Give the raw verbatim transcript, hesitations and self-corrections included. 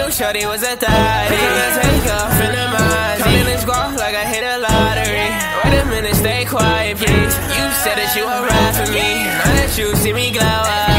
shorty was a thotty. Let's take off in the mind. Come in and squawk like I hit a lottery. Wait a minute, stay quiet, please. You said that you were right for me. Now that you see me glow up.